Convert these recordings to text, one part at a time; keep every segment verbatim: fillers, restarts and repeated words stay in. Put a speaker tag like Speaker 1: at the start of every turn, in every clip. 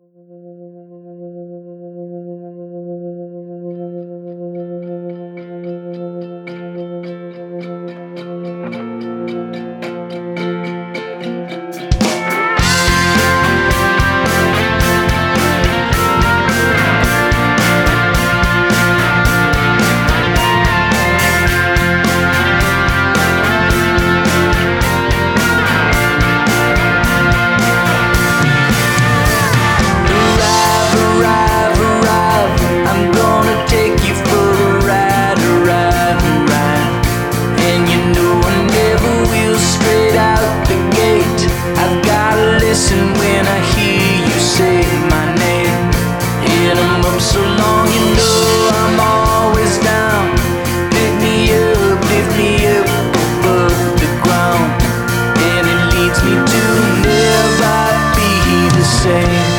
Speaker 1: So long, you know I'm always down. Pick me up, lift me up above the ground, and it leads me to never be the same.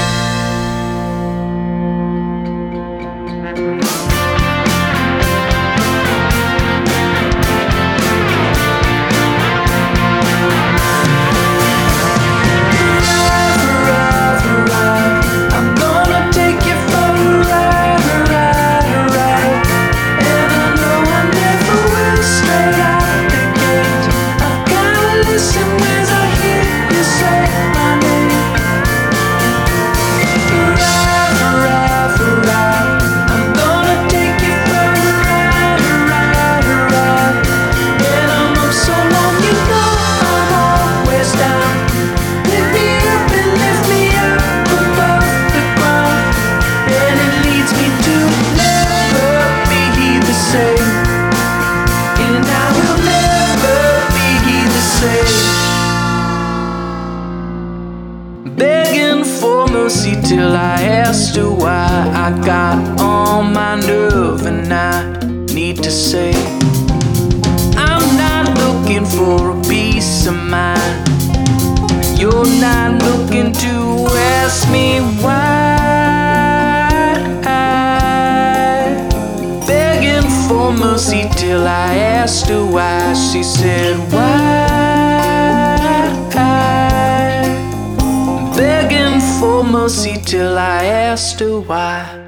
Speaker 1: Begging for mercy till I asked her why. I got on my nerve and I need to say, I'm not looking for a peace of mind. You're not looking to ask me why. Begging for mercy till I asked her why. She said, why? Begging for mercy till I asked her why.